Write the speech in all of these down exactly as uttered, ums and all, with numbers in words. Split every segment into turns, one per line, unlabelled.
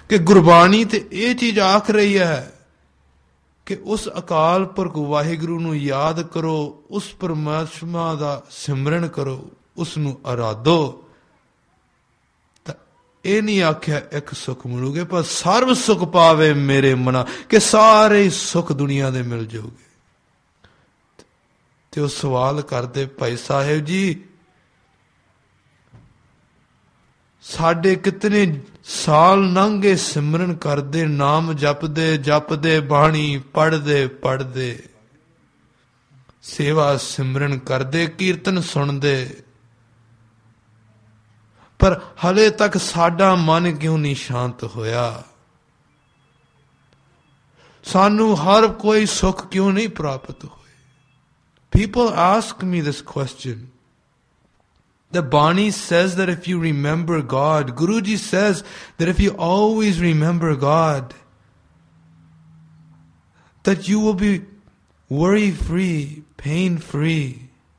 ਕਿ ਗੁਰਬਾਣੀ ਤੇ ਇਹ ਚੀਜ਼ ਆਖ ਰਹੀ ਹੈ ਕਿ ਉਸ ਅਕਾਲ ਪੁਰਖ ਵਾਹਿਗੁਰੂ ਨੂੰ ਯਾਦ ਕਰੋ, ਉਸ ਪਰਮਾਤਮਾ ਦਾ ਸਿਮਰਨ ਕਰੋ, ਉਸ ਨੂੰ ਅਰਾਧੋ। ਤਾਂ ਇਹ ਨਹੀਂ ਆਖਿਆ ਇੱਕ ਸੁੱਖ ਮਿਲੂਗੇ, ਪਰ ਸਰਬ ਸੁੱਖ ਪਾਵੇ ਮੇਰੇ ਮਨਾ, ਕਿ ਸਾਰੇ ਸੁੱਖ ਦੁਨੀਆ ਦੇ ਮਿਲ ਜਾਓਗੇ। ਤੇ ਉਹ ਸਵਾਲ ਕਰਦੇ, ਭਾਈ ਸਾਹਿਬ ਜੀ ਸਾਡੇ ਕਿਤਨੇ ਸਾਲ ਲੰਘੇ ਸਿਮਰਨ ਕਰਦੇ, ਨਾਮ ਜਪਦੇ ਜਪਦੇ, ਬਾਣੀ ਪੜ੍ਹਦੇ ਪੜ੍ਹਦੇ, ਸੇਵਾ ਸਿਮਰਨ ਕਰਦੇ, ਕੀਰਤਨ ਸੁਣਦੇ, ਪਰ ਹਲੇ ਤੱਕ ਸਾਡਾ ਮਨ ਕਿਉਂ ਨਹੀਂ ਸ਼ਾਂਤ ਹੋਇਆ? ਸਾਨੂੰ ਹਰ ਕੋਈ ਸੁੱਖ ਕਿਉਂ ਨਹੀਂ ਪ੍ਰਾਪਤ ਹੋਏ? People ask me this question. The Bani says that if you remember God, Guruji says that if you always remember God, that you will be worry-free, pain-free.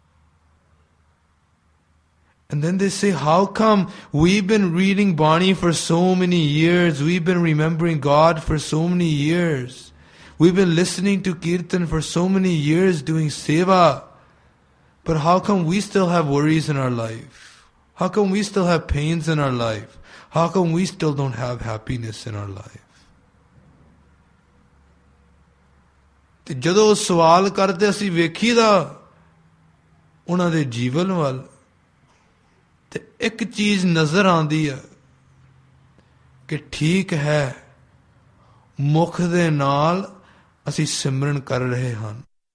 And then they say, how come we've been reading Bani for so many years, we've been remembering God for so many years, we've been listening to Kirtan for so many years, doing seva, but how come we still have worries in our life? How come we still have pains in our life? How come we still don't have happiness in our life? ਤੇ ਜਦੋਂ ਸਵਾਲ ਕਰਦੇ ਅਸੀਂ ਵੇਖੀਦਾ ਉਹਨਾਂ ਦੇ ਜੀਵਨ ਵੱਲ, ਤੇ ਇੱਕ ਚੀਜ਼ ਨਜ਼ਰ ਆਉਂਦੀ ਹੈ ਕਿ ਠੀਕ ਹੈ, ਮੁਖ ਦੇ ਨਾਲ ਅਸੀਂ ਸਿਮਰਨ ਕਰ ਰਹੇ ਹਾਂ,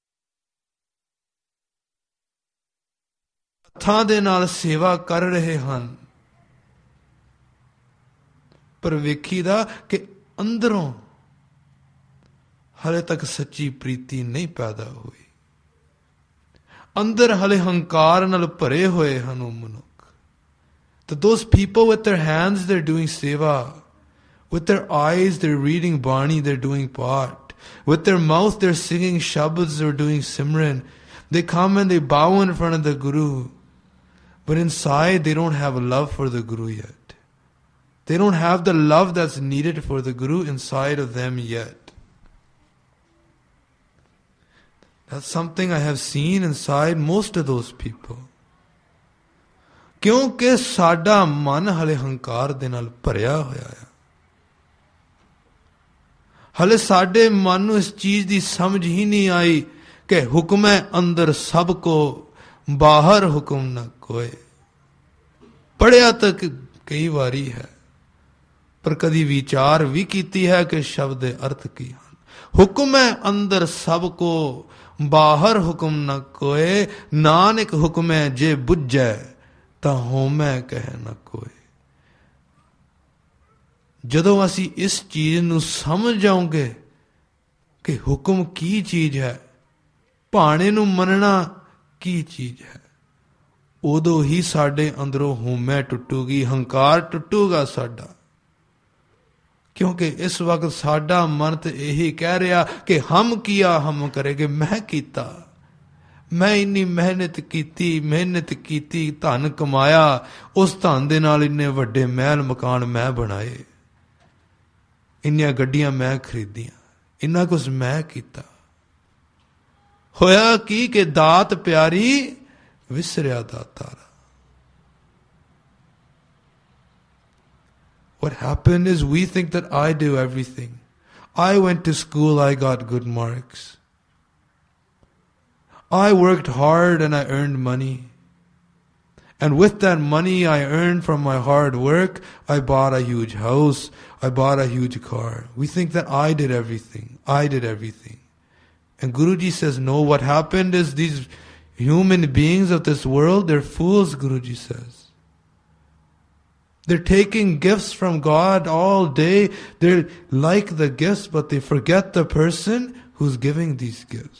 ਹੱਥਾਂ ਦੇ ਨਾਲ ਸੇਵਾ ਕਰ ਰਹੇ ਹਨ, ਪਰ ਵੇਖੀਦਾ ਕਿ ਅੰਦਰੋਂ ਹਲੇ ਤੱਕ ਸੱਚੀ ਪ੍ਰੀਤੀ ਨਹੀਂ ਪੈਦਾ ਹੋਈ। ਅੰਦਰ ਹਲੇ ਹੰਕਾਰ ਨਾਲ ਭਰੇ ਹੋਏ ਹਨ ਉਹ ਮਨੁੱਖ। That those people with their hands they're doing seva, with their eyes they're reading Bani, they're doing Path, with their mouth they're singing Shabads, they're doing Simran. They come and they bow in front of the Guru, but inside they don't have love for the Guru yet. They don't have the love that's needed for the Guru inside of them yet. That's something I have seen inside most of those people. ਕਿਉਂਕਿ ਸਾਡਾ ਮਨ ਹਲੇ ਹੰਕਾਰ ਦੇ ਨਾਲ ਭਰਿਆ ਹੋਇਆ ਹੈ। ਹਲੇ ਸਾਡੇ ਮਨ ਨੂੰ ਇਸ ਚੀਜ਼ ਦੀ ਸਮਝ ਹੀ ਨਹੀਂ ਆਈ ਕਿ ਹੁਕਮ ਹੈ ਅੰਦਰ ਸਭ ਕੋ, ਬਾਹਰ ਹੁਕਮ ਨਾ ਕੋਏ। ਪੜ੍ਹਿਆ ਤਾਂ ਕਈ ਵਾਰੀ ਹੈ, ਪਰ ਕਦੀ ਵਿਚਾਰ ਵੀ ਕੀਤੀ ਹੈ ਕਿ ਸ਼ਬਦ ਦੇ ਅਰਥ ਕੀ ਹਨ। ਹੁਕਮ ਹੈ ਅੰਦਰ ਸਭ ਕੋ, ਬਾਹਰ ਹੁਕਮ ਨਾ ਕੋਏ। ਨਾਨਕ ਹੁਕਮ ਹੈ ਜੇ ਬੁੱਝੈ, ਤਾਂ ਹੋਮੈ ਕਹਿ ਨਾ ਕੋਏ। ਜਦੋਂ ਅਸੀਂ ਇਸ ਚੀਜ਼ ਨੂੰ ਸਮਝ ਜਾਓਗੇ ਕਿ ਹੁਕਮ ਕੀ ਚੀਜ਼ ਹੈ, ਭਾਣੇ ਨੂੰ ਮੰਨਣਾ ਕੀ ਚੀਜ਼ ਹੈ, ਉਦੋਂ ਹੀ ਸਾਡੇ ਅੰਦਰੋਂ ਹੋਮੈ ਟੁੱਟੂਗੀ, ਹੰਕਾਰ ਟੁੱਟੂਗਾ ਸਾਡਾ। ਕਿਉਂਕਿ ਇਸ ਵਕਤ ਸਾਡਾ ਮਨ ਤੇ ਇਹੀ ਕਹਿ ਰਿਹਾ ਕਿ ਹਮ ਕੀਆ ਹਮ ਕਰੇਗੇ, ਮੈਂ ਕੀਤਾ, ਮੈਂ ਇੰਨੀ ਮਿਹਨਤ ਕੀਤੀ ਮਿਹਨਤ ਕੀਤੀ ਧਨ ਕਮਾਇਆ, ਉਸ ਧਨ ਦੇ ਨਾਲ ਇੰਨੇ ਵੱਡੇ ਮਹਿਲ ਮਕਾਨ ਮੈਂ ਬਣਾਏ, ਇੰਨੀਆਂ ਗੱਡੀਆਂ ਮੈਂ ਖਰੀਦੀਆਂ, ਇੰਨਾ ਕੁਛ ਮੈਂ ਕੀਤਾ। ਹੋਇਆ ਕੀ ਕਿ ਦਾਤ ਪਿਆਰੀ ਵਿਸਰਿਆ ਦਾਤਾਰਾ। What happened is we think that I do everything. I went to school, I got good marks. I worked hard and I earned money. And with that money I earned from my hard work, I bought a huge house, I bought a huge car. We think that I did everything. I did everything. And Guruji says, no, what happened is these human beings of this world, they're fools, Guruji says. They're taking gifts from God all day. They like the gifts, but they forget the person who's giving these gifts.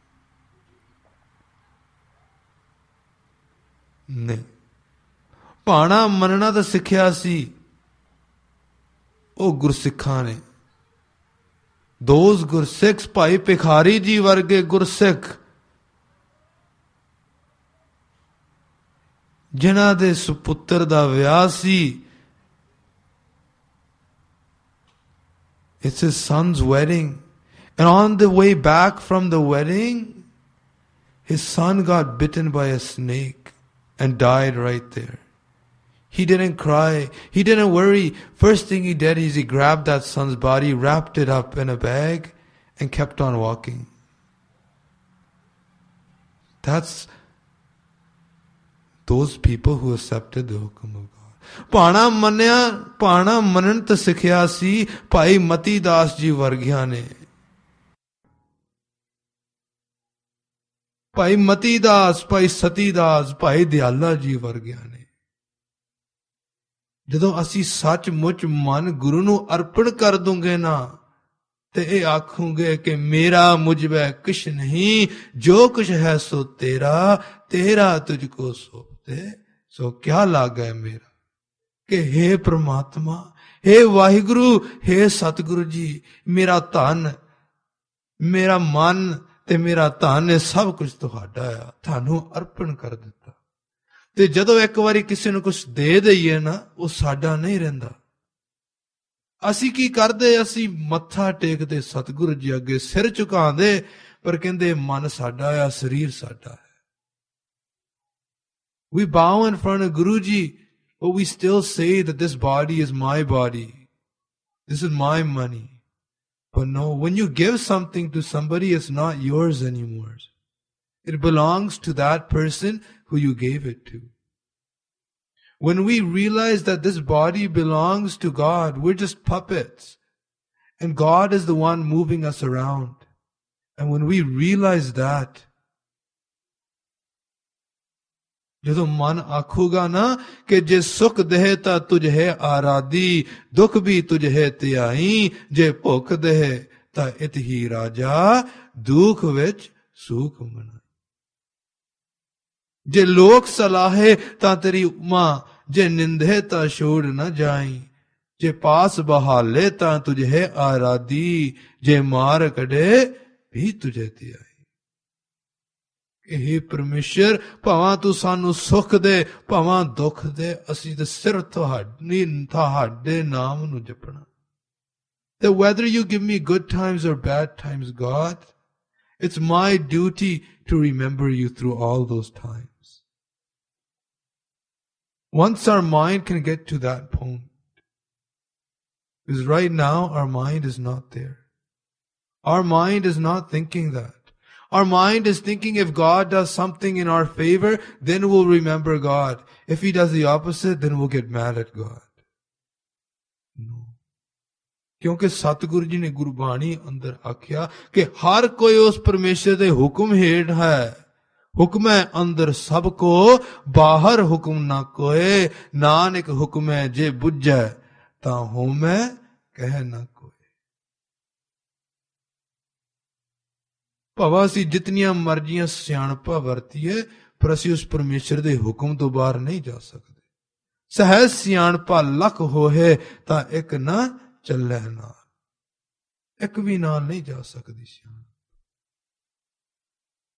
ਨਹੀਂ, ਭਾਣਾ ਮੰਨਣਾ ਤਾਂ ਸਿੱਖਿਆ ਸੀ ਉਹ ਗੁਰਸਿੱਖਾਂ ਨੇ। Those ਗੁਰਸਿੱਖ, ਭਾਈ ਭਿਖਾਰੀ ਜੀ ਵਰਗੇ ਗੁਰਸਿੱਖ, ਜਿਨ੍ਹਾਂ ਦੇ ਸੁਪੁੱਤਰ ਦਾ ਵਿਆਹ ਸੀ, It's his son's wedding. And on the way back from the wedding, his son got bitten by a snake and died right there. He didn't cry. He didn't worry. First thing he did is he grabbed that son's body, wrapped it up in a bag, and kept on walking. That's those people who accepted the hukum of God. ਭਾਣਾ ਮੰਨਿਆ ਭਾਣਾ ਮੰਨਣ ਤੇ ਸਿੱਖਿਆ ਸੀ ਭਾਈ ਮਤੀ ਦਾਸ ਜੀ ਵਰਗਿਆਂ ਨੇ। ਭਾਈ ਮਤੀ ਦਾਸ, ਭਾਈ ਸਤੀ ਦਾਸ, ਭਾਈ ਦਿਆਲਾ ਜੀ ਵਰਗਿਆਂ ਨੇ। ਜਦੋਂ ਅਸੀਂ ਸੱਚਮੁੱਚ ਮਨ ਗੁਰੂ ਨੂੰ ਅਰਪਣ ਕਰ ਦੂੰਗੇ ਨਾ, ਤੇ ਇਹ ਆਖੂਗੇ ਕਿ ਮੇਰਾ ਮੁਝ ਵੈ ਕੁਛ ਨਹੀਂ, ਜੋ ਕੁਛ ਹੈ ਸੋ ਤੇਰਾ, ਤੇਰਾ ਤੁਝ ਕੋ ਸੌਂਪਤੇ ਸੋ ਕਿਆ ਲਾਗੈ ਮੇਰਾ। ਕਿ हे ਪ੍ਰਮਾਤਮਾ, हे ਵਾਹਿਗੁਰੂ, हे ਸਤਿਗੁਰੂ ਜੀ, ਮੇਰਾ ਧਨ, ਮੇਰਾ ਮਨ ਤੇ ਮੇਰਾ ਧਨ, ਇਹ ਸਭ ਕੁਝ ਤੁਹਾਡਾ ਆ, ਤੁਹਾਨੂੰ ਅਰਪਣ ਕਰ ਦਿੱਤਾ। ਤੇ ਜਦੋਂ ਇੱਕ ਵਾਰੀ ਕਿਸੇ ਨੂੰ ਕੁਝ ਦੇ ਦਈਏ ਨਾ, ਉਹ ਸਾਡਾ ਨਹੀਂ ਰਹਿੰਦਾ। ਅਸੀਂ ਕੀ ਕਰਦੇ? ਅਸੀਂ ਮੱਥਾ ਟੇਕਦੇ ਸਤਿਗੁਰੂ ਜੀ ਅੱਗੇ, ਸਿਰ ਝੁਕਾਉਂਦੇ, ਪਰ ਕਹਿੰਦੇ ਮਨ ਸਾਡਾ ਆ, ਸਰੀਰ ਸਾਡਾ ਹੈ। We bow in front of Guru Ji, but we still say that this body is my body. This is my money. But no, when you give something to somebody, it's not yours anymore. It belongs to that person who you gave it to. When we realize that this body belongs to God, we're just puppets. And God is the one moving us around. And when we realize that, ਜਦੋਂ ਮਨ ਆਖੂਗਾ ਨਾ ਕਿ ਜੇ ਸੁਖ ਦੇਹ ਤਾਂ ਤੁਝ ਹੈ ਆਰਾਦੀ, ਦੁੱਖ ਵੀ ਤੁਝ ਹੈ ਧਿਆਈ, ਜੇ ਭੁੱਖ ਦੇਹ ਤਾਂ ਇਤ ਹੀ ਰਾਜਾ, ਦੁੱਖ ਵਿੱਚ ਸੁਖ ਮਨਾਈ। ਜੇ ਲੋਕ ਸਲਾਹੇ ਤਾਂ ਤੇਰੀ ਉਮਾ, ਜੇ ਨਿੰਦੇ ਤਾਂ ਛੋੜ ਨਾ ਜਾਈ, ਜੇ ਪਾਸ ਬਹਾਲੇ ਤਾਂ ਤੁਝ ਹੈ ਆਰਾਦੀ, ਜੇ ਮਾਰ ਕਢੇ ਵੀ ਤੁਝੇ ਧਿਆਈ। ਇਹ ਪਰਮੇਸ਼ਰ, ਭਾਵਾਂ ਤੂੰ ਸਾਨੂੰ ਸੁੱਖ ਦੇ, ਭਾਵਾਂ ਦੁੱਖ ਦੇ, ਅਸੀਂ ਤੇ ਸਿਰ ਤੁਹਾਡੀ ਤੁਹਾਡੇ ਨਾਮ ਨੂੰ ਜਪਣਾ। That whether you give me good times or bad times, God, it's my duty to remember you through all those times. Once our mind can get to that point, because right now our mind is not there. Our mind is not thinking that. Our mind is thinking if God does something in our favor, then we'll remember God. If He does the opposite, then we'll get mad at God. No. ਕਿਉਂਕਿ ਸਤਿਗੁਰੂ ਜੀ ਨੇ ਗੁਰਬਾਣੀ ਅੰਦਰ ਆਖਿਆ ਕਿ ਹਰ ਕੋਈ ਉਸ ਪਰਮੇਸ਼ਰ ਦੇ ਹੁਕਮ ਹੇਠ ਹੈ। ਹੁਕਮੈ ਅੰਦਰ ਸਭ ਕੋ, ਬਾਹਰ ਹੁਕਮ ਨਾ ਕੋਏ, ਨਾਨਕ ਹੁਕਮੈ ਜੇ ਬੁੱਝੈ, ਤਾਂ ਹੋਮੈ ਕਹਿ ਨਾ ਕੋਏ। ਭਾਵੇਂ ਅਸੀਂ ਜਿਤਨੀਆਂ ਮਰਜ਼ੀਆਂ ਸਿਆਣਪਾਂ ਵਰਤੀਏ, ਪਰ ਅਸੀਂ ਉਸ ਪਰਮੇਸ਼ਰ ਦੇ ਹੁਕਮ ਤੋਂ ਬਾਹਰ ਨਹੀਂ ਜਾ ਸਕਦੇ। ਸਹਿਜ ਸਿਆਣਪਾ ਲੱਖ ਹੋਏ ਤਾਂ ਇੱਕ ਨਾ ਚੱਲੇ ਨਾਲ, ਇੱਕ ਵੀ ਨਾਲ ਨਹੀਂ ਜਾ ਸਕਦੀ ਸਿਆਣਪ।